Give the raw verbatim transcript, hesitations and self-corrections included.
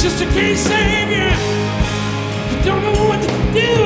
sister can't save you. You don't know what to do.